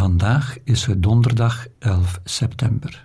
Vandaag is het donderdag 11 september.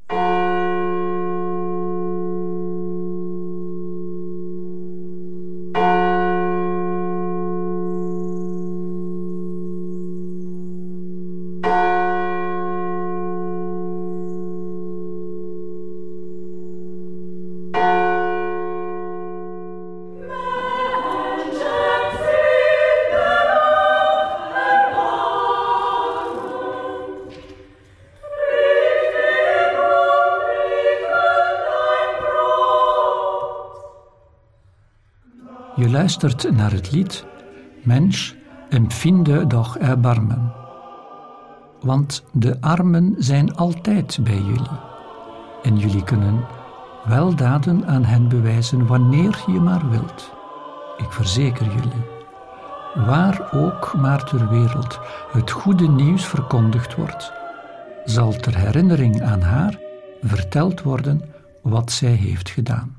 Je luistert naar het lied Mensch, empfinde doch Erbarmen. Want de armen zijn altijd bij jullie. En jullie kunnen weldaden aan hen bewijzen wanneer je maar wilt. Ik verzeker jullie, waar ook maar ter wereld het goede nieuws verkondigd wordt, zal ter herinnering aan haar verteld worden wat zij heeft gedaan.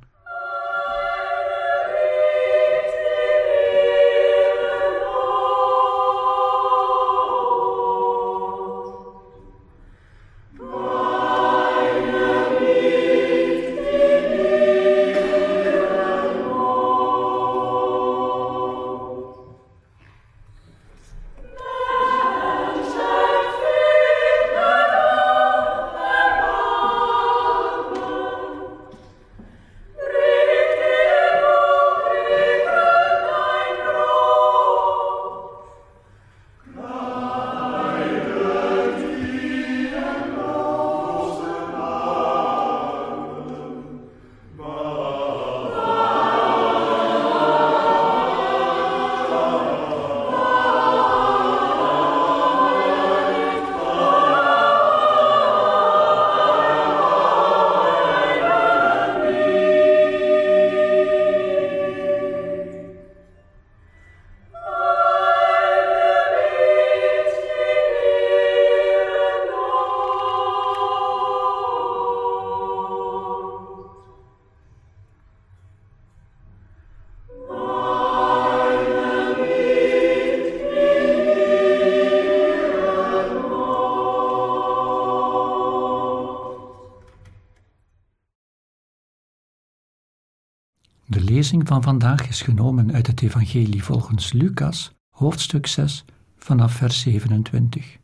De lezing van vandaag is genomen uit het Evangelie volgens Lucas, hoofdstuk 6, vanaf vers 27.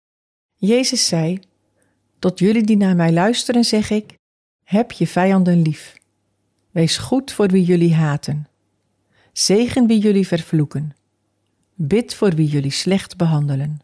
Jezus zei: tot jullie die naar mij luisteren zeg ik, heb je vijanden lief. Wees goed voor wie jullie haten. Zegen wie jullie vervloeken. Bid voor wie jullie slecht behandelen.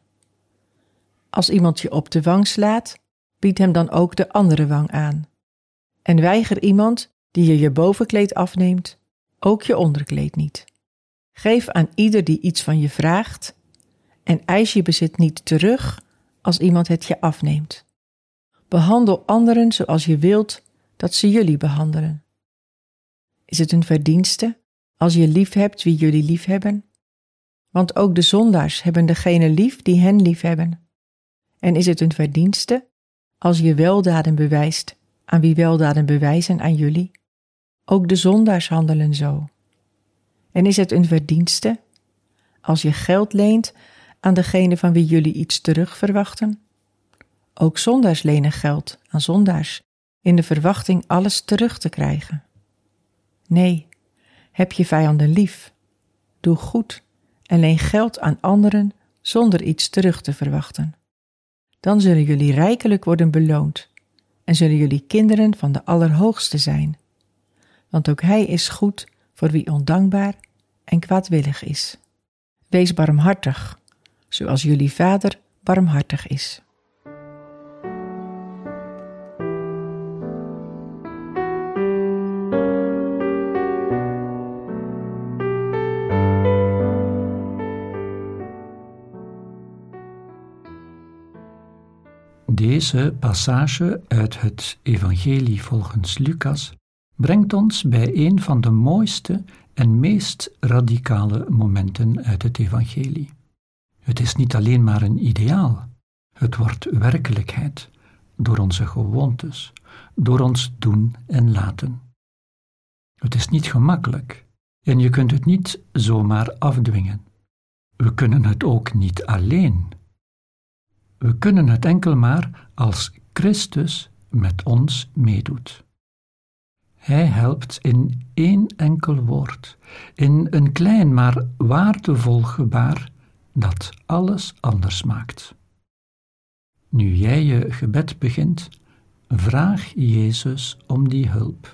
Als iemand je op de wang slaat, bied hem dan ook de andere wang aan. En weiger iemand die je bovenkleed afneemt, ook je onderkleed niet. Geef aan ieder die iets van je vraagt en eis je bezit niet terug als iemand het je afneemt. Behandel anderen zoals je wilt dat ze jullie behandelen. Is het een verdienste als je lief hebt wie jullie lief hebben? Want ook de zondaars hebben degene lief die hen lief hebben. En is het een verdienste als je weldaden bewijst aan wie weldaden bewijzen aan jullie? Ook de zondaars handelen zo. En is het een verdienste als je geld leent aan degene van wie jullie iets terug verwachten? Ook zondaars lenen geld aan zondaars in de verwachting alles terug te krijgen. Nee, heb je vijanden lief, doe goed en leen geld aan anderen zonder iets terug te verwachten. Dan zullen jullie rijkelijk worden beloond en zullen jullie kinderen van de Allerhoogste zijn. Want ook Hij is goed voor wie ondankbaar en kwaadwillig is. Wees barmhartig, zoals jullie Vader barmhartig is. Deze passage uit het Evangelie volgens Lucas brengt ons bij een van de mooiste en meest radicale momenten uit het Evangelie. Het is niet alleen maar een ideaal, het wordt werkelijkheid door onze gewoontes, door ons doen en laten. Het is niet gemakkelijk en je kunt het niet zomaar afdwingen. We kunnen het ook niet alleen. We kunnen het enkel maar als Christus met ons meedoet. Hij helpt in één enkel woord, in een klein maar waardevol gebaar dat alles anders maakt. Nu jij je gebed begint, vraag Jezus om die hulp.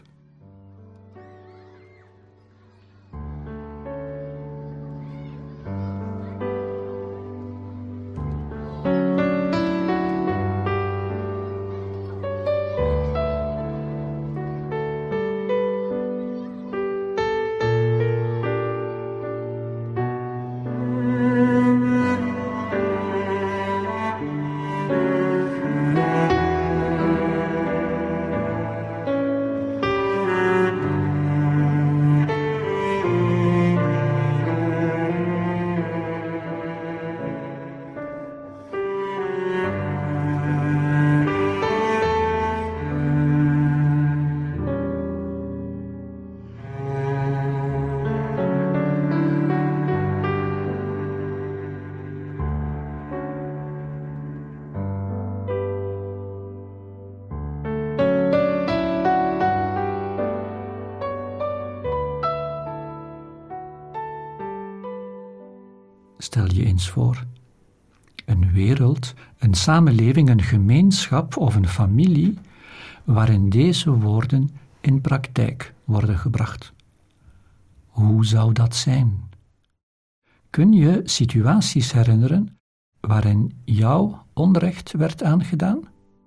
Stel je eens voor, een wereld, een samenleving, een gemeenschap of een familie waarin deze woorden in praktijk worden gebracht. Hoe zou dat zijn? Kun je situaties herinneren waarin jou onrecht werd aangedaan?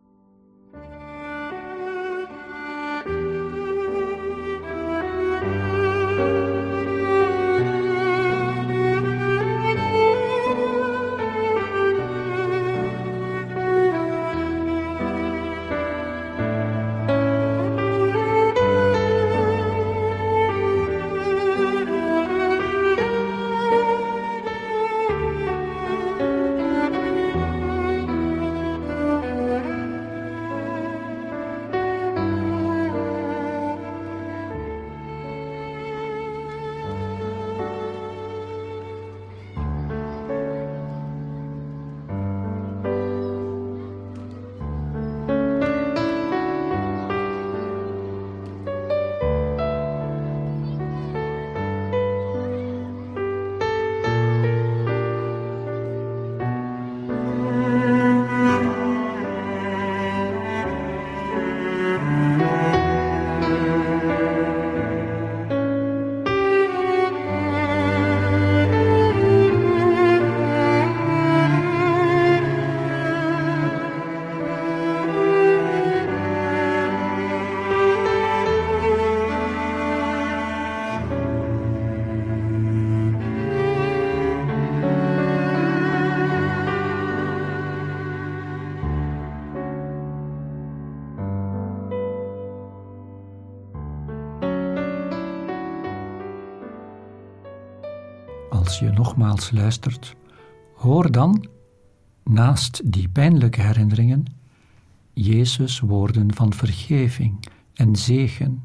Als je nogmaals luistert, hoor dan, naast die pijnlijke herinneringen, Jezus' woorden van vergeving en zegen.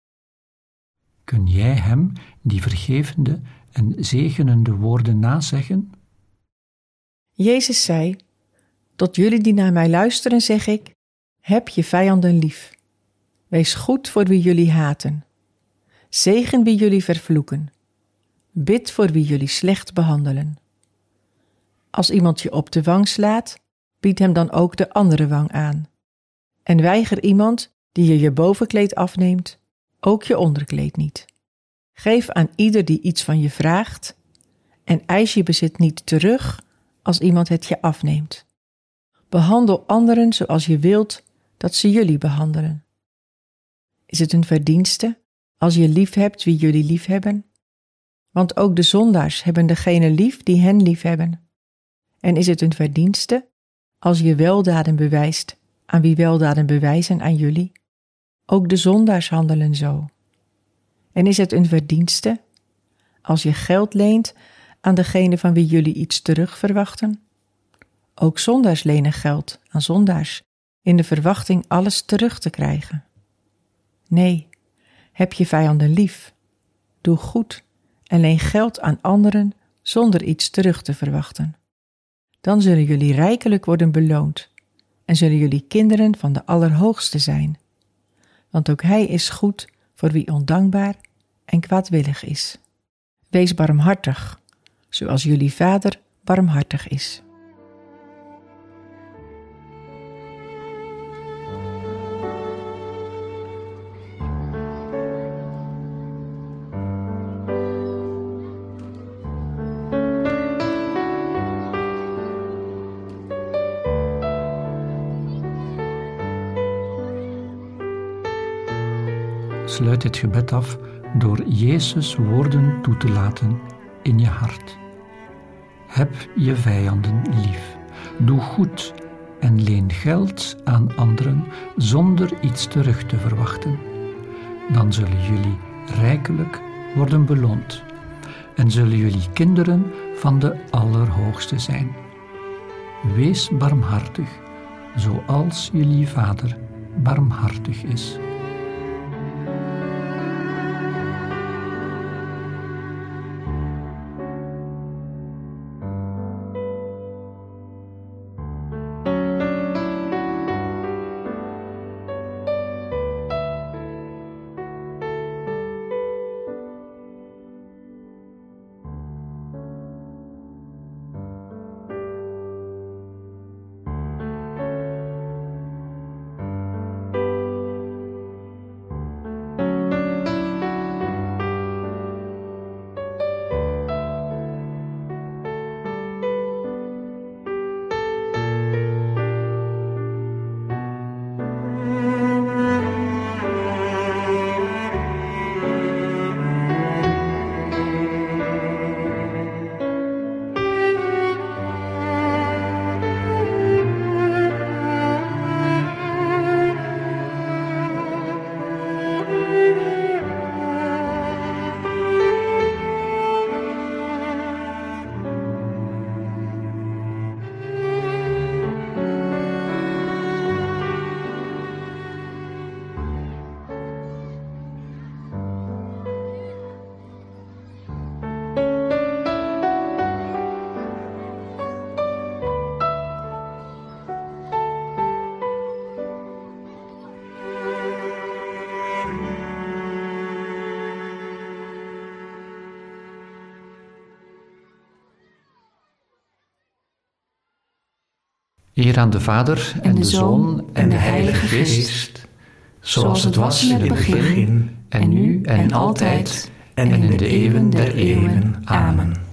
Kun jij hem die vergevende en zegenende woorden nazeggen? Jezus zei, tot jullie die naar mij luisteren zeg ik, heb je vijanden lief. Wees goed voor wie jullie haten. Zegen wie jullie vervloeken. Bid voor wie jullie slecht behandelen. Als iemand je op de wang slaat, bied hem dan ook de andere wang aan. En weiger iemand die je bovenkleed afneemt, ook je onderkleed niet. Geef aan ieder die iets van je vraagt en eis je bezit niet terug als iemand het je afneemt. Behandel anderen zoals je wilt dat ze jullie behandelen. Is het een verdienste als je lief hebt wie jullie lief hebben? Want ook de zondaars hebben degene lief die hen lief hebben. En is het een verdienste als je weldaden bewijst aan wie weldaden bewijzen aan jullie? Ook de zondaars handelen zo. En is het een verdienste als je geld leent aan degene van wie jullie iets terug verwachten? Ook zondaars lenen geld aan zondaars in de verwachting alles terug te krijgen. Nee, heb je vijanden lief, doe goed en leen geld aan anderen zonder iets terug te verwachten. Dan zullen jullie rijkelijk worden beloond en zullen jullie kinderen van de Allerhoogste zijn. Want ook Hij is goed voor wie ondankbaar en kwaadwillig is. Wees barmhartig, zoals jullie Vader barmhartig is. Sluit dit gebed af door Jezus' woorden toe te laten in je hart. Heb je vijanden lief. Doe goed en leen geld aan anderen zonder iets terug te verwachten. Dan zullen jullie rijkelijk worden beloond en zullen jullie kinderen van de Allerhoogste zijn. Wees barmhartig, zoals jullie Vader barmhartig is. Eer aan de Vader en de Zoon en de Heilige Geest, zoals het was in het begin en nu en altijd en in de eeuwen der eeuwen. Amen.